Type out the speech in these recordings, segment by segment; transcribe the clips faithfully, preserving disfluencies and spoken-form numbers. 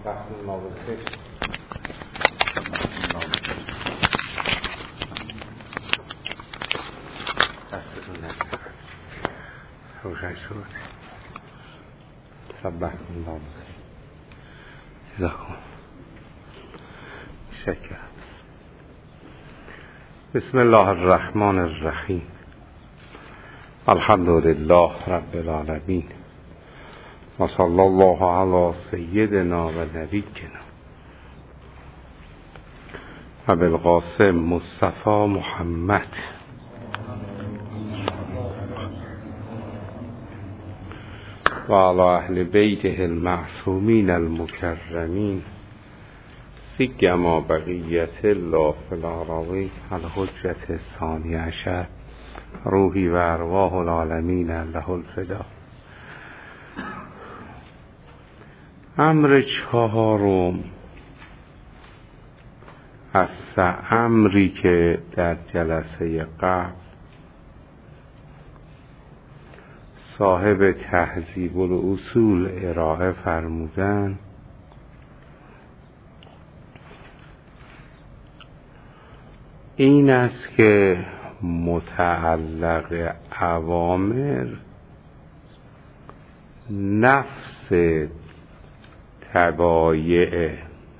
صبح الله بالخير. دستتون نکنید روشن شد. صبح الله بالخير. جزاكم شکر. بسم الله الرحمن الرحیم. الحمد لله رب العالمین و صلی الله علی سیدنا و نبینا و بالقاسم مصطفی محمد و علی اهل بیته المعصومین المکرمین سیما بقیت الله فی الأراضین الحجة الثانی عشر روحی و ارواح العالمین له الفدا. امر چهارم از سه امری که در جلسه قبل صاحب تهذیب الاصول ارائه فرمودند این است که متعلق اوامر نفس تبایع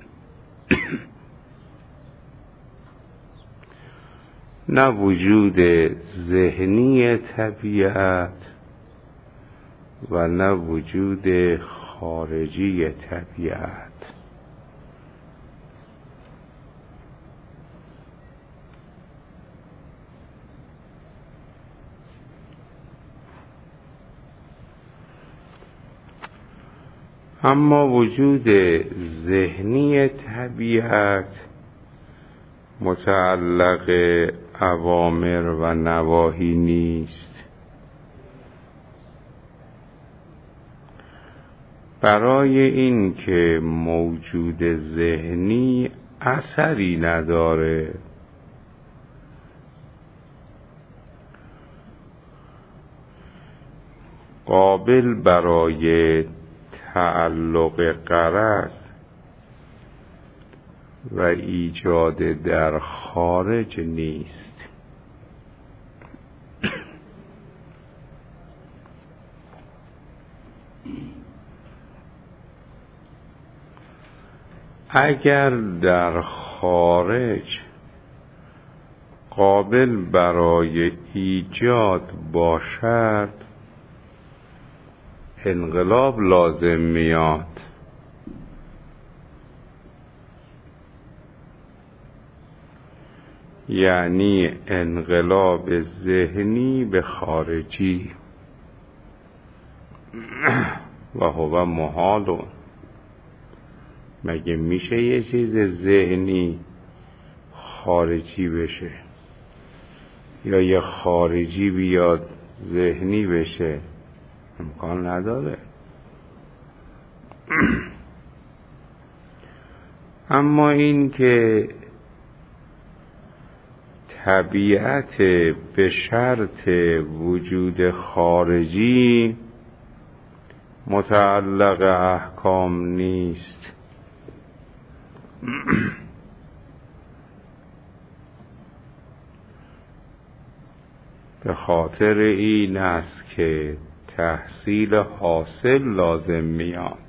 نه وجود ذهنی طبیعت و نه وجود خارجی طبیعت. اما وجود ذهنی طبیعت متعلق اوامر و نواهی نیست. برای این که موجود ذهنی اثری نداره، قابل برای تعلق غرض و ایجاد در خارج نیست. اگر در خارج قابل برای ایجاد باشد انقلاب لازم میاد. یعنی انقلاب ذهنی به خارجی و هو محال. مگه میشه یه چیز ذهنی خارجی بشه یا یه خارجی بیاد ذهنی بشه؟ امکان نداره. اما این که طبیعت به شرط وجود خارجی متعلق احکام نیست. به خاطر این است که تحصیل حاصل لازم میاد.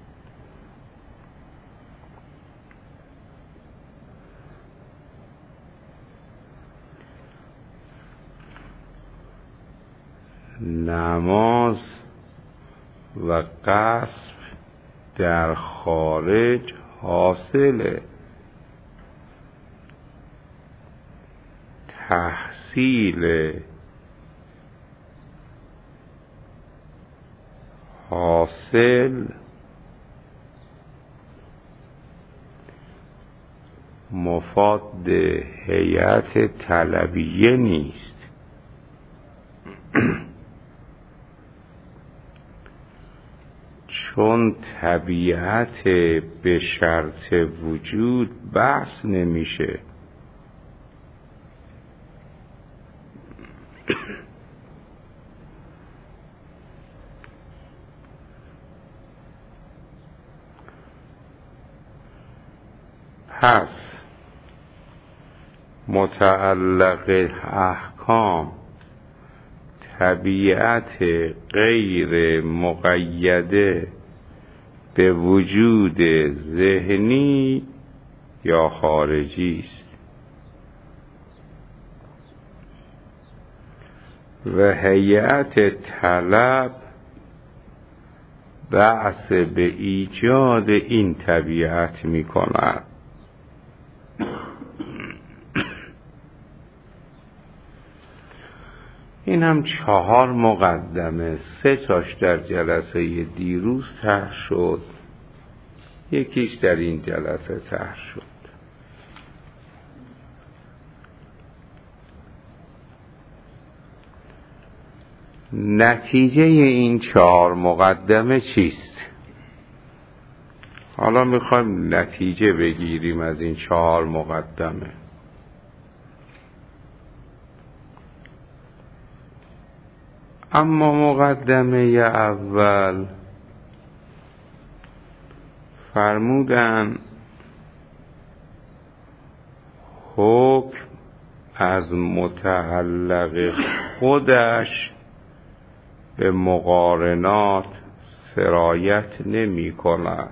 نماز و قصد در خارج حاصله. تحصیل حاصل مفاد هیئت طلبیه نیست. چون طبیعت به شرط وجود بحث نمیشه. پس متعلق احکام طبیعت غیر مقیده به وجود ذهنی یا خارجی است و هیئت طلب بحث به ایجاد این طبیعت می کند. این هم چهار مقدمه، سه تاش در جلسه دیروز طرح شد، یکیش در این جلسه طرح شد. نتیجه این چهار مقدمه چیست؟ حالا میخوایم نتیجه بگیریم از این چهار مقدمه. اما مقدمه اول فرمودن حکم از متعلق خودش به مقارنات سرایت نمی کند.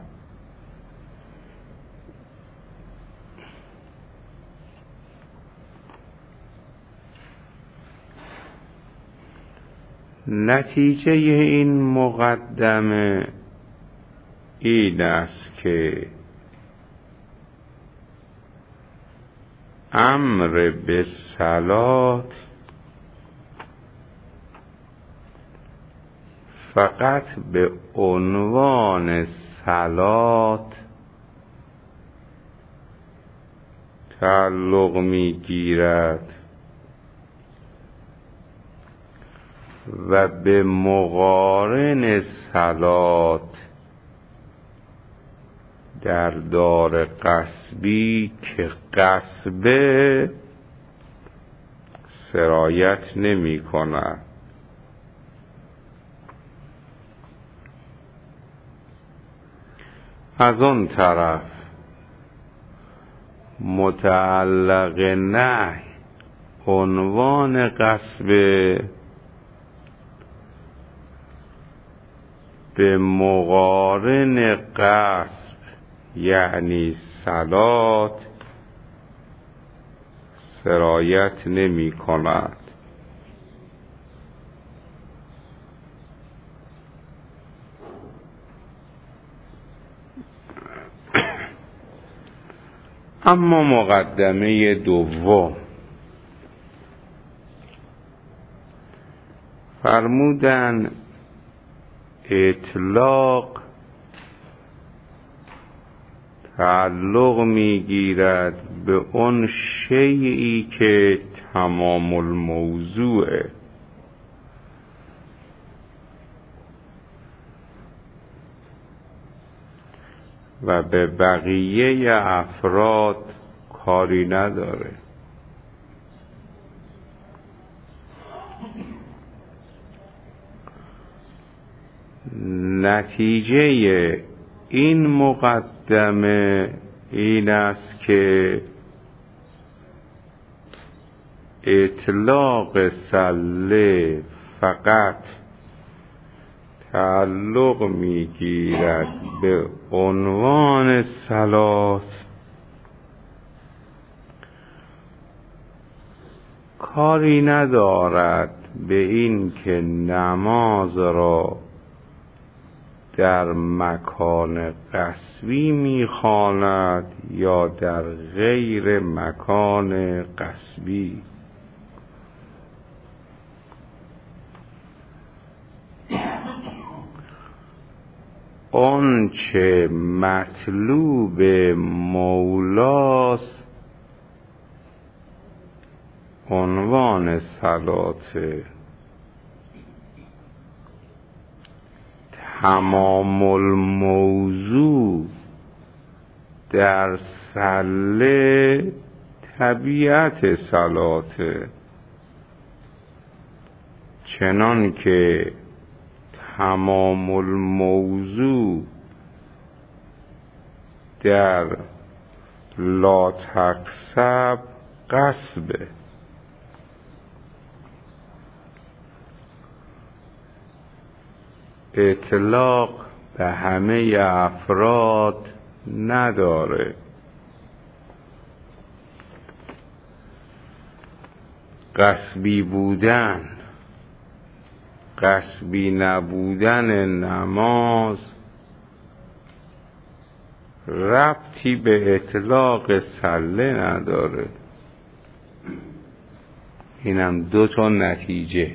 نتیجه این مقدمه این است که امر به صلات فقط به عنوان صلات تعلق می گیرد و به مقارن صلات در دار قصبی که قصبه سرایت نمی کند. از اون طرف متعلق نهی عنوان قصبه به مقارن قصب یعنی صلات سرایت نمی کند. اما مقدمه دوم فرمودن اطلاق تعلق میگیرد به اون شیئی که تمام الموضوعه و به بقیه افراد کاری نداره. نتیجه این مقدمه این است که اطلاق سله فقط تعلق میگیرد به عنوان صلات کاری ندارد به این که نماز را در مکان قصبی میخواند یا در غیر مکان قصبی. اون چه مطلوب مولاست عنوان صلاته، تمام الموضوع در سله طبیعت صلاته، چنان که تمام الموضوع در لا تکسب غصبه. اطلاق به همه افراد نداره. غصبی بودن، غصبی نبودن نماز ربطی به اطلاق سله نداره. اینم دو تا نتیجه.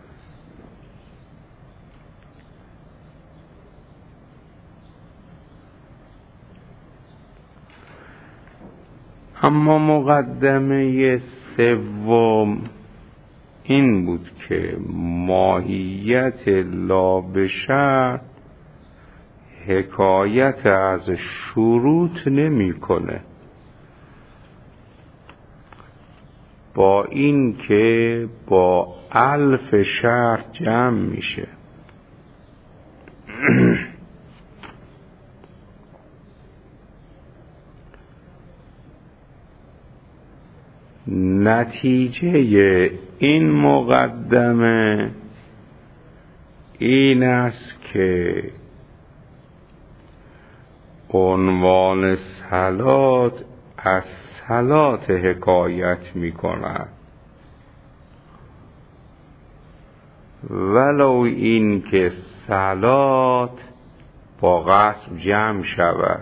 اما مقدمه سوم این بود که ماهیت لا به شرط حکایت از شروط نمی کنه، با این که با الف شرط جمع میشه. نتیجه این مقدمه این است که عنوان صلات از صلات حکایت می کند، ولو این که صلات با غصب جمع شود.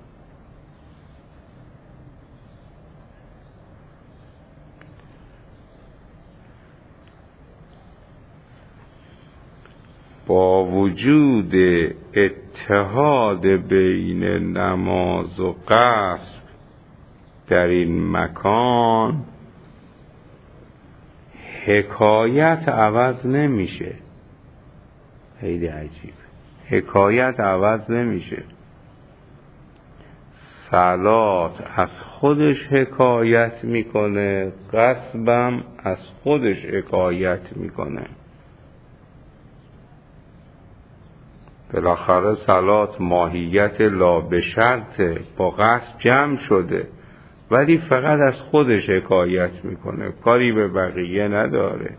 با وجود اتحاد بین نماز و غصب در این مکان، حکایت عوض نمیشه. خیلی عجیب، حکایت عوض نمیشه. صلات از خودش حکایت میکنه، غصبم از خودش حکایت میکنه. بالاخره صلات ماهیت لا به شرطه، با غصب جمع شده، ولی فقط از خودش حکایت میکنه، کاری به بقیه نداره.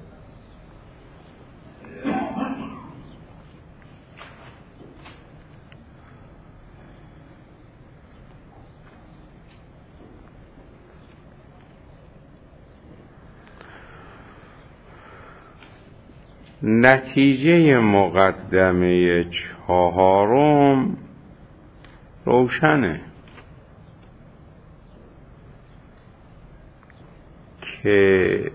نتیجه مقدمه چهارم روشنه که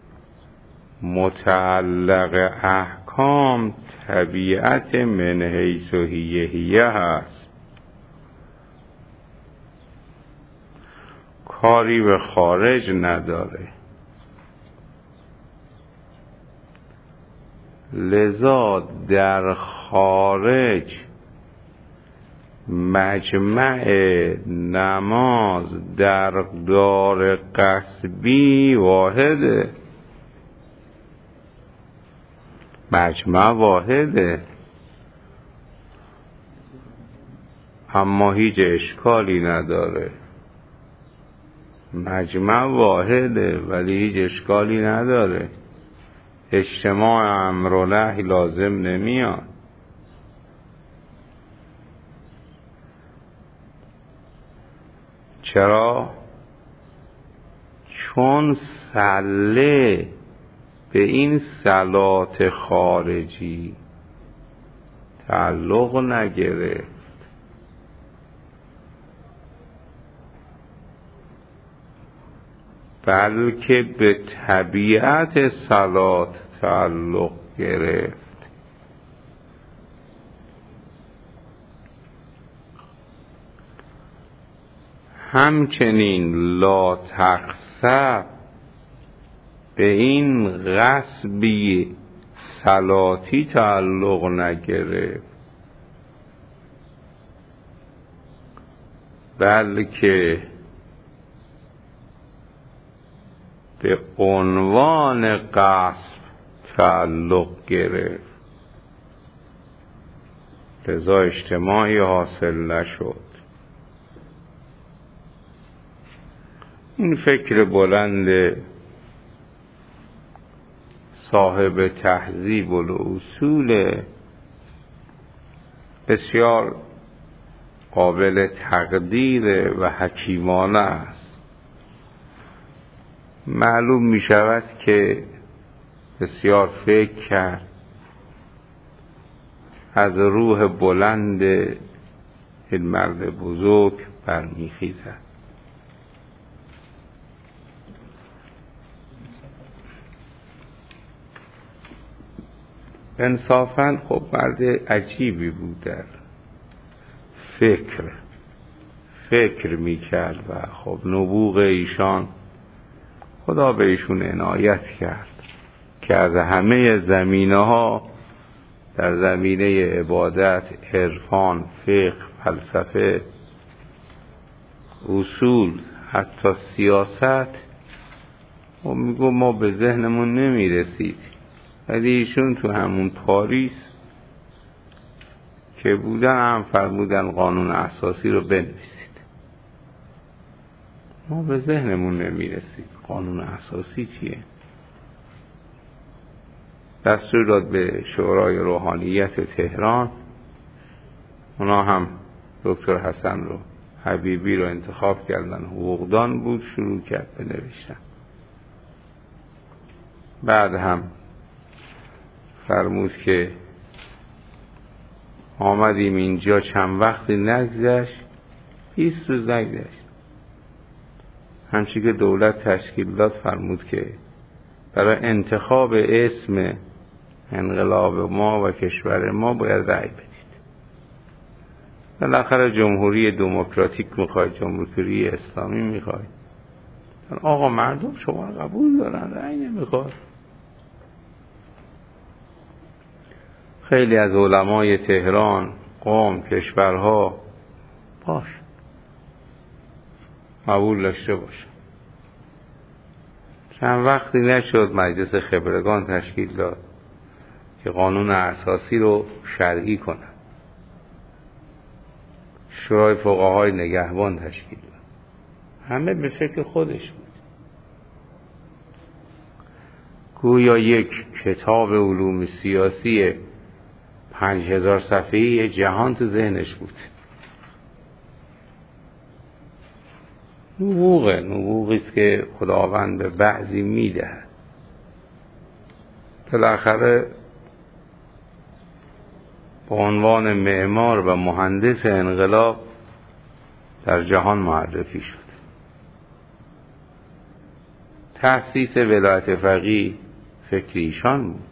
متعلق احکام طبیعت من حیث و هیه هیه هست، کاری به خارج نداره. لذا در خارج مجمع نماز در دار قصبی واحده، مجمع واحده، اما هیچ اشکالی نداره. مجمع واحده ولی هیچ اشکالی نداره. اجتماع امر و نهی لازم نمیاد. چرا؟ چون صله به این صلات خارجی تعلق نگرفت، بلکه به طبیعت صلات تعلق گرفت. همچنین لا تخسب به این غصبی صلاتی تعلق نگرفت، بلکه به عنوان غصب تعلق گرفت. لذا اجتماعی حاصل نشد. این فکر بلند صاحب تهذیب الاصول بسیار قابل تقدیر و حکیمانه است. معلوم می شود که بسیار فکر کرد، از روح بلند این مرد بزرگ برمیخیزد. انصافاً خب مرد عجیبی بود، در فکر فکر میکرد و خب نبوغ ایشان خدا به ایشون عنایت کرد که از همه زمینه ها، در زمینه عبادت، عرفان، فقه، فلسفه، اصول، حتی سیاست، و میگو ما به ذهنمون نمیرسید، ولی ایشون تو همون پاریس که بودن هم فرمودن قانون اساسی رو بنویسید. ما به ذهنمون نمیرسید قانون اساسی چیه. دستور داد به شورای روحانیت تهران، اونا هم دکتر حسن رو حبیبی رو انتخاب کردن، حقوقدان بود، شروع کرد به نوشتن. بعد هم فرمود که آمدیم اینجا چند وقتی نگذشت، بیست روز نگذشت، همچی که دولت تشکیل داد فرمود که برای انتخاب اسم انقلاب ما و کشور ما باید رأی بدید. بالاخره جمهوری دموکراتیک میخواید، جمهوری اسلامی میخواید. آقا مردم شما قبول دارن، رأی نمیخواد. خیلی از علمای تهران، قم، کشورها باش قبول داشته باشه. چند وقتی نشد مجلس خبرگان تشکیل داد که قانون اساسی رو شرعی کنه. شورای فقهای نگهبان تشکیل داد. همه به فکر خودش بود. گویا یک کتاب علوم سیاسی پنج هزار صفحه‌ای جهان تو ذهنش بود. نبوغه نبوغی است که خداوند به بعضی میدهد. بالاخره به عنوان معمار و مهندس انقلاب در جهان معرفی شد. تأسیس ولایت فقیه فکر ایشان بود.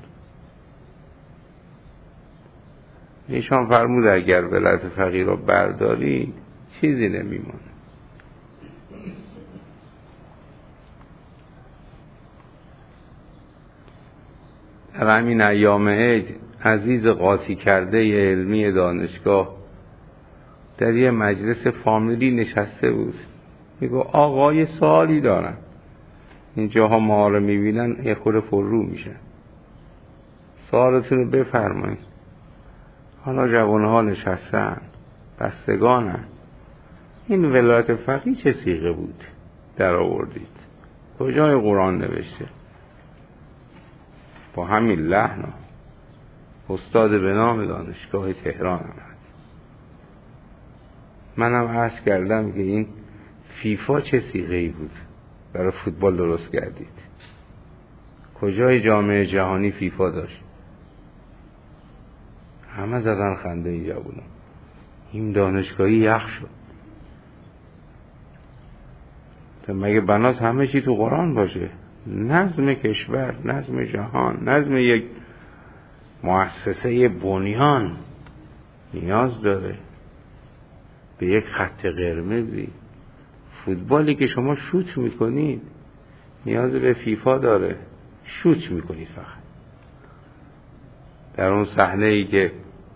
ایشان فرمود اگر ولایت فقیه رو برداری چیزی نمیمونه. در همین ایام عید عزیز قاطی کرده علمی دانشگاه در یه مجلس فامیلی نشسته بود. میگو آقا یه سوالی دارم. این جاها ما رو میبینن یه خورده فرو میشن. سوالتون رو بفرمایید. حالا جوانها نشستن، بستگانن. این ولایت فقیه چه صیغه بود در آوردید؟ کجای قرآن نوشته؟ با همین لحن استاد به نام دانشگاه تهران آمد. منم عرض کردم که این فیفا چه صیغه‌ای بود برای فوتبال درست کردید؟ کجای جامعه جهانی فیفا داشت؟ همه زدن خنده اینجا بودن. این دانشگاهی یخ شد. تا مگه بناس همه چی تو قرآن باشه؟ نظم کشور، نظم جهان، نظم یک مؤسسه بنیان نیاز داره به یک خط قرمزی. فوتبالی که شما شوت میکنید نیاز به فیفا داره. شوت میکنید فقط. در اون صحنه ای که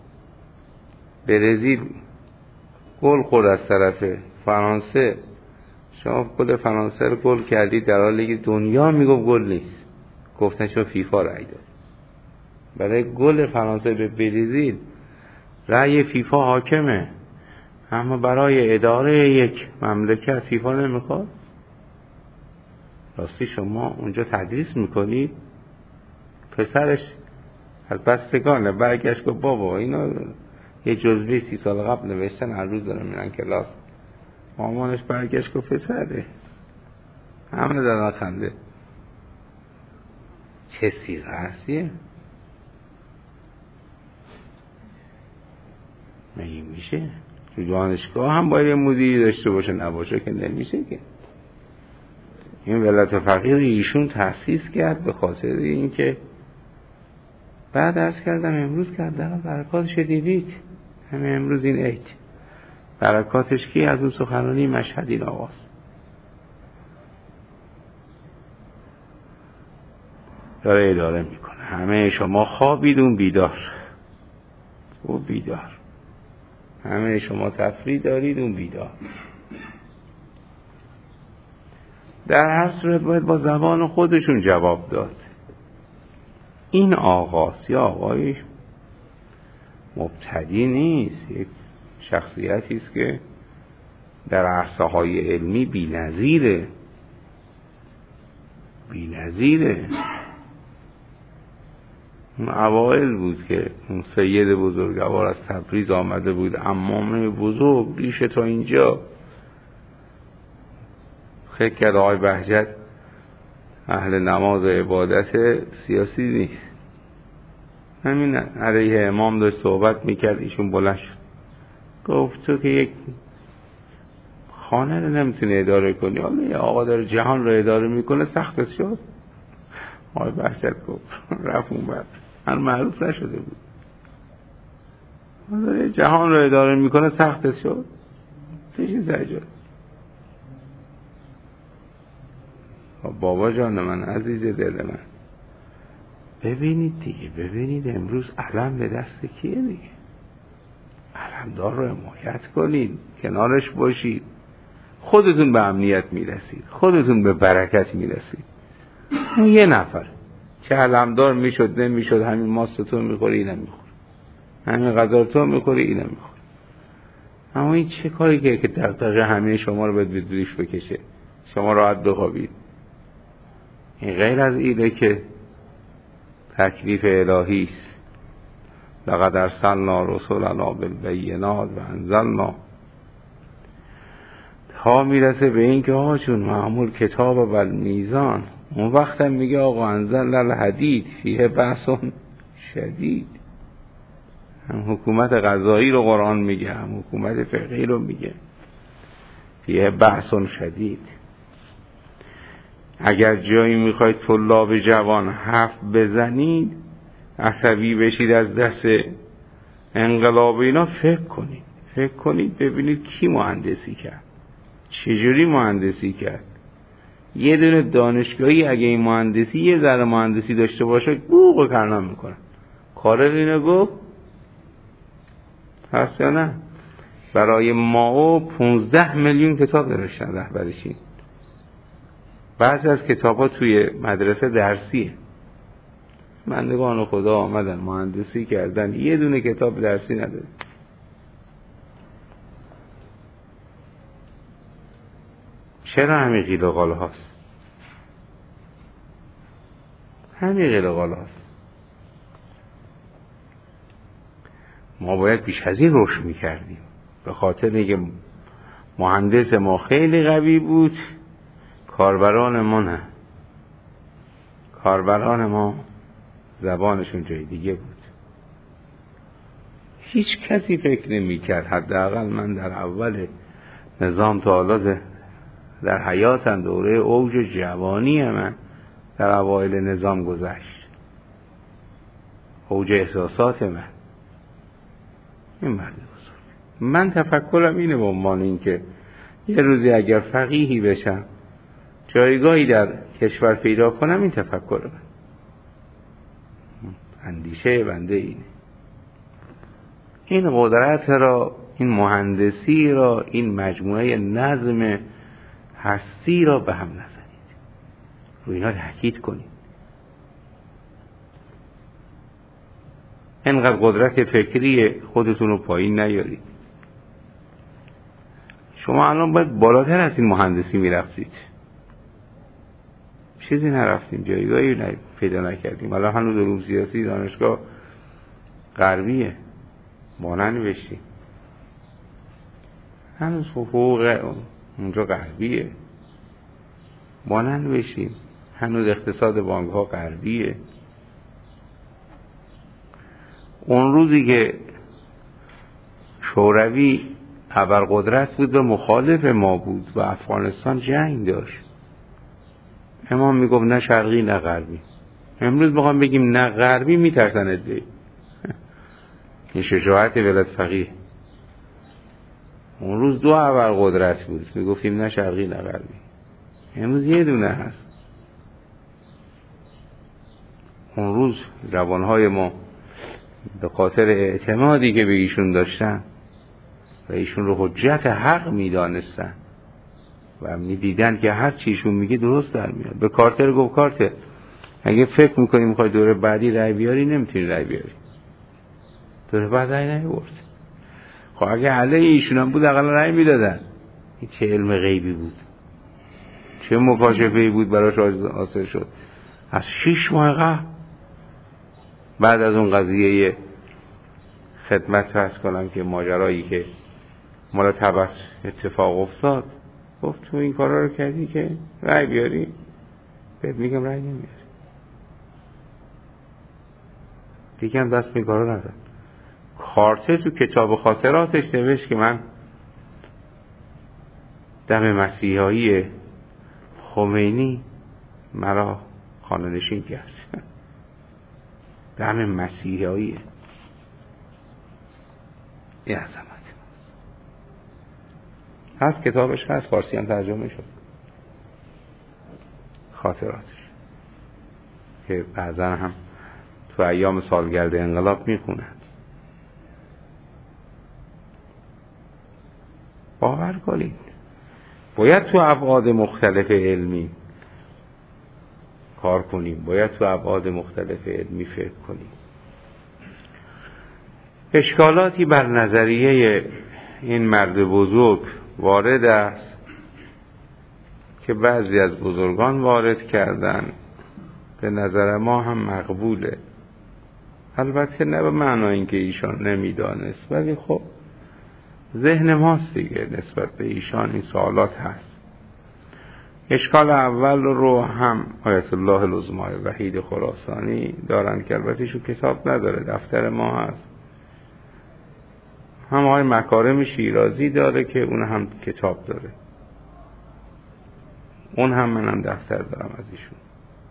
برزیل گل خورد از طرف فرانسه، شما گل فرانسه رو گل کردید در حالی که دنیا میگفت گل نیست. گفتن شما فیفا رأی داد. برای گل فرانسه به برزیل رأی فیفا حاکمه، اما برای اداره یک مملکت فیفا نمیخواد. راستی شما اونجا تدریس میکنید؟ پسرش از بستگانه برگشت گفت بابا اینا یه جزوه سی سال قبل نوشتن، هر روز دارن میرن کلاس. مامانش برگشت گفت پسره. همه دارن خنده. چه سیغه هستیه؟ مگه میشه؟ تو دانشگاه هم باید مدیری داشته باشه، نباشه که نمیشه که. این ولایت فقیه ایشون تأسیس کرد به خاطر اینکه بعد عرض کردم امروز کردم برکاتش دیدید. همه امروز این عید برکاتش کی؟ از اون سخنرانی مشهد این آقاست. داره اداره میکنه. همه شما خوابید اون بیدار، او بیدار. همه شما تفریح دارید اون بیدار. در هر صورت باید با زبان خودشون جواب داد. این آقاست یا آقای مبتدی نیست، یک شخصیتی است که در عرصه های علمی بی‌نظیره. بی‌نظیره. اون اوائل بود که اون سید بزرگوار از تبریز آمده بود، عمامه بزرگ ریشه تا اینجا. فکر کرد آقای بهجت اهل نماز و عبادت سیاسی نیست. همین علیه امام داشت صحبت میکرد، ایشون بلند شد گفت تو که یک خانه رو نمیتونی اداره کنی، حالا یه آقا داره جهان رو اداره میکنه، سختت شد. آقای بهجت گفت رفت اون بر هر معروف نشده بود، حالا جهان رو اداره میکنه، سختت شد. چیزی زجر. بابا جان من، عزیز دل من، ببینید دیگه، ببینید امروز علم به دست کیه دیگه. علمدار رو حمایت کنید، کنارش باشید، خودتون به امنیت میرسید، خودتون به برکت میرسید. اون یه نفر چه علمدار میشد نمیشد، همین ماست تو میخوری اینم میخوری، همین غذا تو میخوری اینم میخوری. اما این چه کاری که که دغدغه همه شما رو باید به دوش بکشه، شما راحت بخوابید؟ این غیر از اینه که تکلیف الهی است. لقد ارسلنا رسولنا بالبینات و انزلنا، تا میرسه به این که ها چون معمول کتاب و المیزان. اون وقت هم میگه آقا انزلنا الحدید فیه بأس شدید. هم حکومت قضایی رو قرآن میگه، هم حکومت فقهی رو میگه، فیه بأس شدید. اگر جایی میخواید طلاب جوان حرف بزنید، عصبی بشید از دست انقلاب اینا، فکر کنید فکر کنید ببینید کی مهندسی کرد، چجوری مهندسی کرد. یه دونه دانشگاهی اگه این مهندسی یه ذره مهندسی داشته باشه بوق و کرنم میکنن. کار اینو گفت هست یا نه؟ برای ما پونزده میلیون کتاب نوشتن رهبرشین. بعضی از کتاب ها توی مدرسه درسیه. بندگان خدا آمدن مهندسی کردن، یه دونه کتاب درسی نداره. چرا همین قیل و قال هاست؟ همین قیل و قال هاست. ما باید بیش از این رشد میکردیم، به خاطر اینکه مهندس ما خیلی قوی بود، کاربران ما نه. کاربران ما زبانشون جای دیگه بود. هیچ کسی فکر نمی کرد، حداقل من در اول نظام تا حالا در حیاتم دوره اوج جوانی من در اوایل نظام گذشت، اوج احساسات من. این مرد بزرگ. من تفکرم اینه به عنوان این که یه روزی اگر فقیهی بشم، جایگاهی در کشور پیدا کنم، این تفکر من، اندیشه بنده اینه. این قدرت را، این مهندسی را، این مجموعه نظم هستی را به هم نزنید، رو اینا تاکید کنید. اینقدر قدرت فکری خودتون رو پایین نیارید. شما الان باید بالاتر از این مهندسی میرفتید. چیزی نرفتیم، جایگاهی پیدا نکردیم. حالا هنوز علوم سیاسی دانشگاه غربیه، ما ننوشتیم. هنوز حقوق اونجا غربیه، ما ننوشتیم. هنوز اقتصاد بانک ها غربیه. اون روزی که شوروی ابرقدرت بود و مخالف ما بود و افغانستان جنگ داشت، امام میگفت نه شرقی نه غربی. امروز میخوام بگیم نه غربی، میترسن ادعی. این شجاعت ولایت فقیه. اون روز دو ابرقدرت بود، میگفتیم نه شرقی نه غربی. امروز یه دونه هست. اون روز جوانهای ما به خاطر اعتمادی که به ایشون داشتن و ایشون رو حجت حق میدانستن و میدیدن که هر چی ایشون میگه درست در میاد. به کارتر گفت کارتر اگه فکر میکنی میخوای دوره بعدی رای بیاری، نمیتونی رای بیاری. دوره بعد رای نمیورد. خب اگه علیه ایشون هم بود اقلا رای میدادن. این چه علم غیبی بود، چه مکاشفه‌ای بود براش حاصل شد. از شش ماه قبل بعد از اون قضیه خدمت فرض کنم که ماجرایی که مالا تبس اتفاق افتاد، گفت تو این کارا رو کردی که رای بیاری؟ بهت میگم رای نمیاری. دیگه هم دست به کارا نزد. کارته تو کتاب خاطراتش نوشت که من دم مسیحایی خمینی مرا خانه نشین کرد. دم مسیحایی یه عظمت هست. کتابش هست، فارسی هم ترجمه شد، خاطراتش، که بعضا هم تو ایام سالگرد انقلاب میخونند. باور کنید باید تو ابعاد مختلف علمی کار کنیم، باید تو ابعاد مختلف علمی فکر کنیم. اشکالاتی بر نظریه این مرد بزرگ وارد است که بعضی از بزرگان وارد کردن، به نظر ما هم مقبوله. البته نه به معنای اینکه ایشان نمیدانست، ولی خب ذهن ماست دیگه، نسبت به ایشان این سوالات هست. اشکال اول رو هم آیت الله العظمای وحید خراسانی دارن که البته ایشون کتاب نداره، دفتر ما هست. هم آقای مکارم شیرازی داره که اون هم کتاب داره، اون هم منم دفتر دارم از ایشون.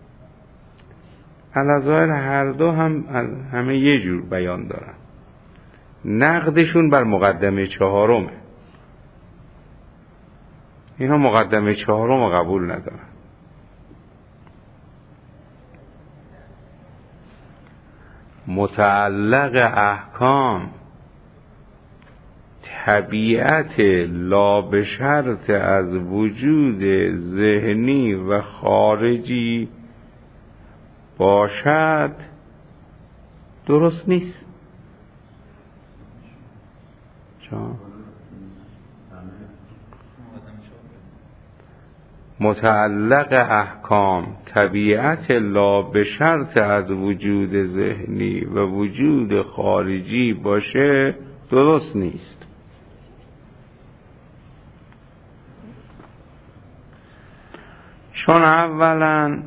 الظاهر هر دو هم همه یه جور بیان دارن. نقدشون بر مقدمه چهارمه. اینا مقدمه چهارم رو قبول ندارن. متعلق احکام طبیعت لا به شرط از وجود ذهنی و خارجی باشد درست نیست. چون متعلق احکام طبیعت لا به شرط از وجود ذهنی و وجود خارجی باشه درست نیست. چون اولا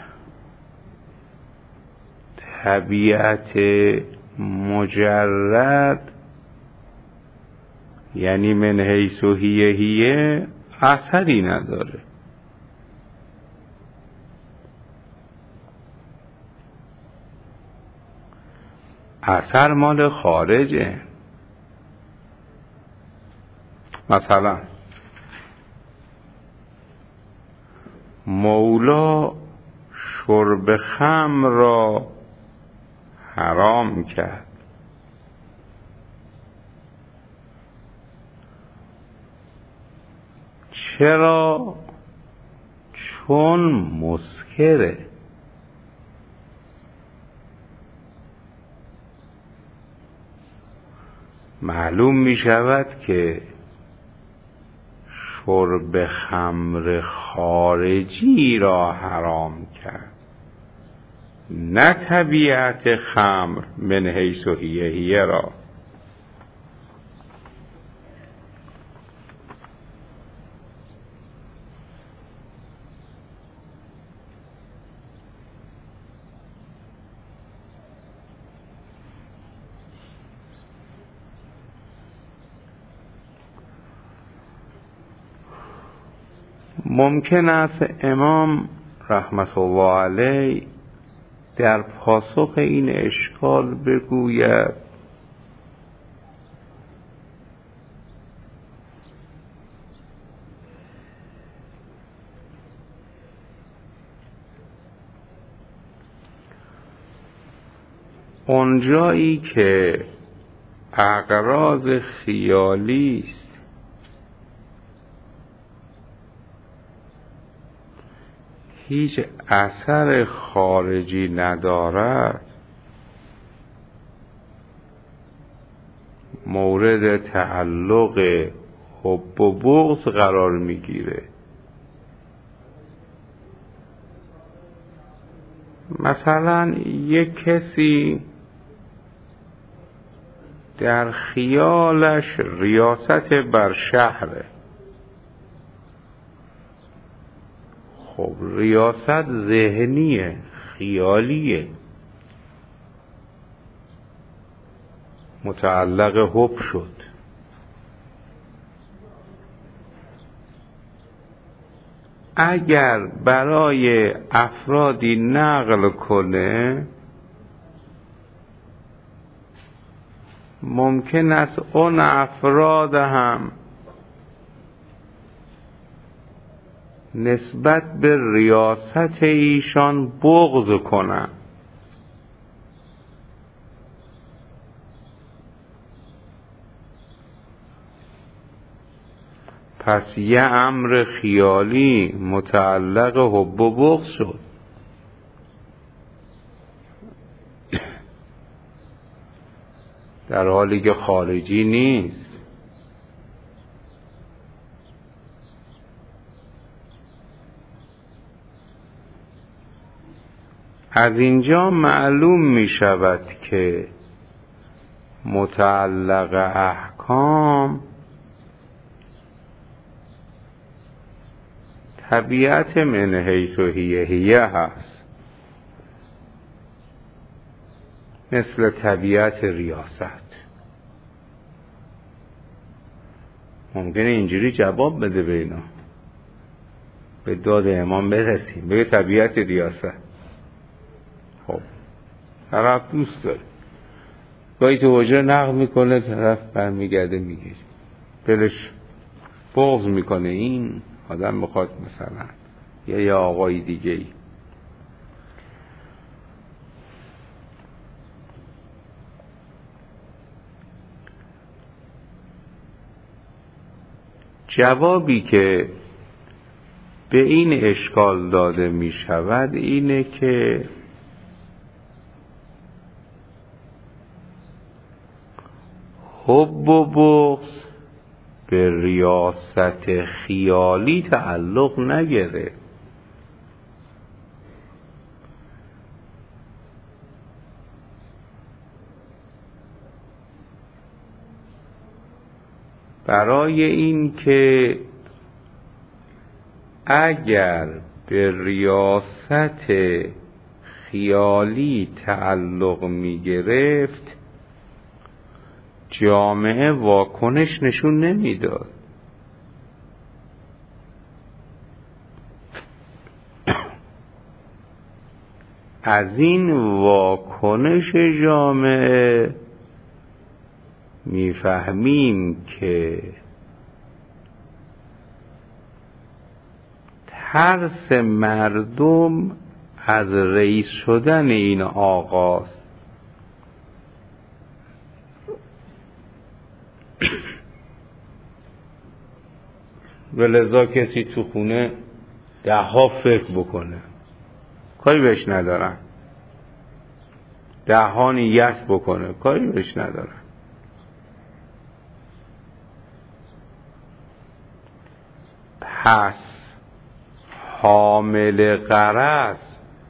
طبیعت مجرد یعنی من حیث و هیه هیه اثری نداره. اثر مال خارجه. مثلا مولا شرب خمر را حرام کرد. چرا؟ چون مسکره. معلوم می شود که شرب خمر خارجی را حرام کرد، نه طبیعت خمر من حیث هیه هیه را. ممکن است امام رحمت الله علیه در پاسخ این اشکال بگوید اونجایی که اغراض خیالی است هیچ اثر خارجی ندارد، مورد تعلق حب و بغض قرار میگیره. مثلا یک کسی در خیالش ریاست بر شهره، خب ریاست ذهنیه، خیالیه، متعلق حب شد. اگر برای افرادی نقل کنه ممکن است اون افراد هم نسبت به ریاست ایشان بغض کنن. پس یه امر خیالی متعلق حب و بغض شد. در حالی که خارجی نیست. از اینجا معلوم می شود که متعلق احکام طبیعت من حیث هیه هیه هست، مثل طبیعت ریاست. ممکنه اینجوری جواب بده به اینا، به داد امام برسیم، به طبیعت ریاست. خب طرف دوست داره، گاهی تو حجره نقل میکنه، طرف برمیگرده میگه دلش بغض میکنه، این آدم بخواد مثلا یا یا آقای دیگه ای. جوابی که به این اشکال داده می شود اینه که حب و بغض به ریاست خیالی تعلق نگیره. برای این که اگر به ریاست خیالی تعلق می گرفت جامعه واکنش نشون نمیداد. از این واکنش جامعه میفهمیم که ترس مردم از رئیس شدن این آقاست. ولذا کسی تو خونه ده ها فکر بکنه، کاری بهش ندارن. ده ها نیت بکنه، کاری بهش ندارن. پس حامل غرض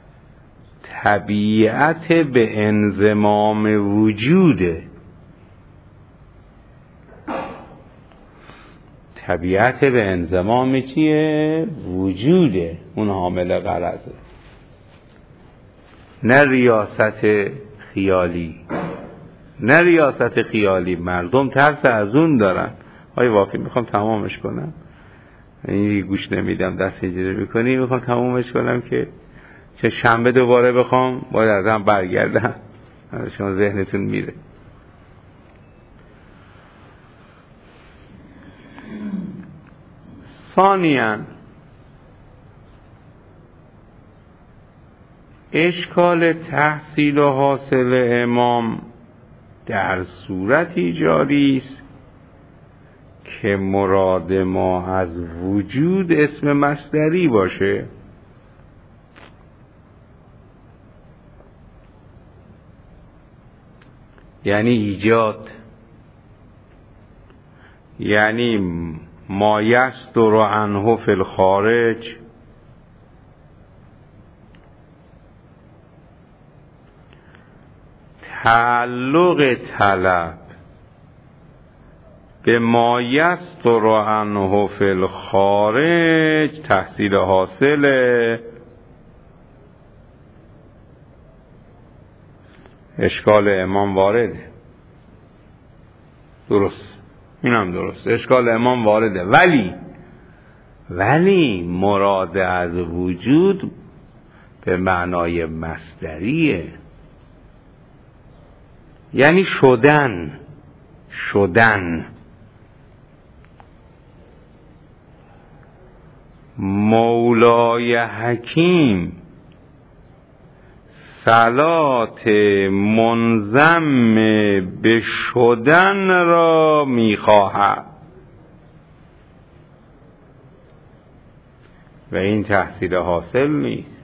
طبیعت به انضمام وجوده. طبیعت به انضمام چیه؟ وجوده. اون حامل غرضه، نه ریاست خیالی. نه ریاست خیالی. مردم ترس از اون دارن. آی وافی میخوام تمامش کنم، این گوش نمیدم، دست اجاره میکنی، میخوام تمامش کنم که چه شنبه دوباره بخوام باید از هم برگردم. شما ذهنتون میره. ثانیاً اشکال تحصیل و حاصل امام در صورتی جاری است که مراد ما از وجود اسم مصدری باشه. یعنی ایجاد، یعنی ما یصدر عنه فی الخارج، تعلق طلب به ما یصدر عنه فی الخارج تحصیل حاصل اشکال امام وارده. درست، این هم درست، اشکال امام وارده. ولی ولی مراد از وجود به معنای مصدریه، یعنی شدن. شدن مولای حکیم صلات منضم به شدن را میخواهد و این تحصیل حاصل نیست.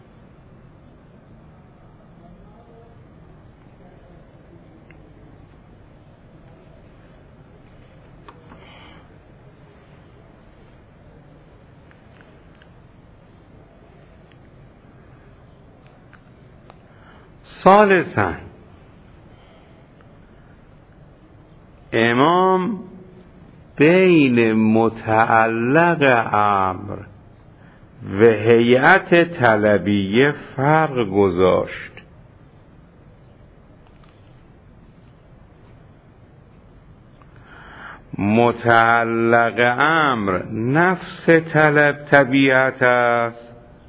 ثالثاً امام بین متعلق امر و هیئت طلبیه فرق گذاشت. متعلق امر نفس طلب طبیعت است،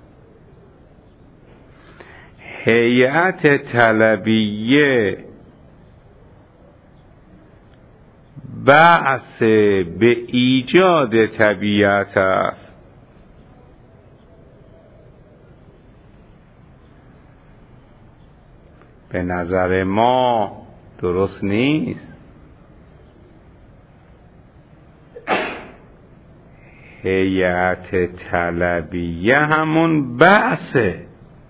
هیئت طلبیه بعث به ایجاد طبیعت است. به نظر ما درست نیست. هیئت طلبیه همون بعثه.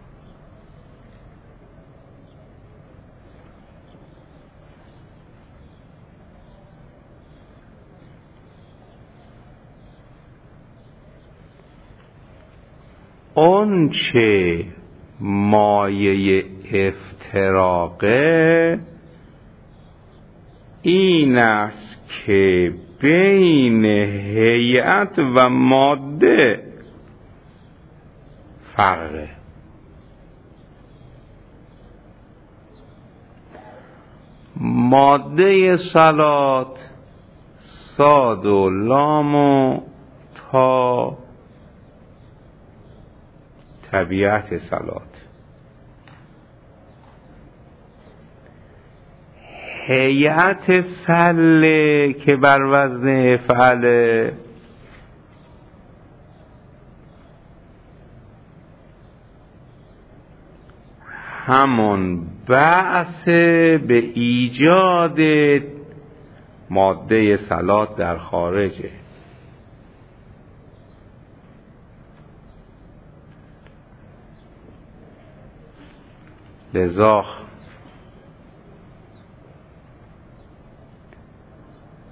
اون چه مایه افتراقه این است که بین هیئت و ماده فرقه. ماده صلات صاد و لام و تا طبیعت صلات. هیئت سله که بر وزن فعله همون بعث به ایجاد ماده صلات در خارجه. لذا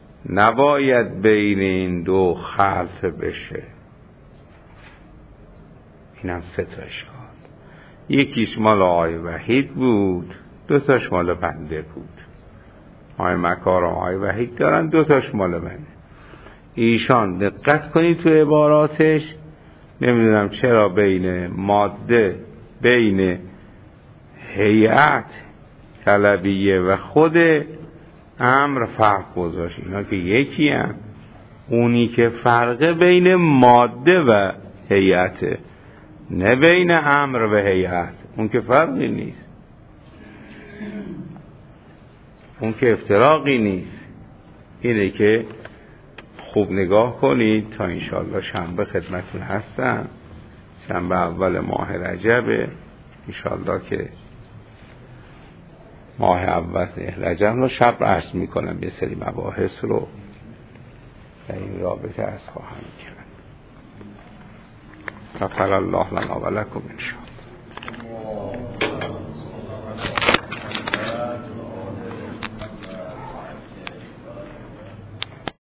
نباید بین این دو خلط بشه. اینم سه تا اشکال. یکیش مال آقای وحید بود، دو تاش مال بنده بود. آقای مکارم آقای وحید دارن، دو تاش مال بنده. ایشان دقت کنید تو عباراتش، نمیدونم چرا بین ماده، بین هیئت طلبیه و خود امر فرق گذاشت. اینا که یکی هم، اونی که فرقه بین ماده و هیئته، نه بین امر و هیئت. اون که فرقی نیست، اون که افتراقی نیست. اینه که خوب نگاه کنید. تا انشالله شنبه خدمتون هستم، شنبه اول ماه رجبه انشالله، که ماه اول رجب رو شب عرض میکنم، یه سری مباحث رو در این رابطه از خواهم کرد. غفر الله لنا و لکم انشاءالله.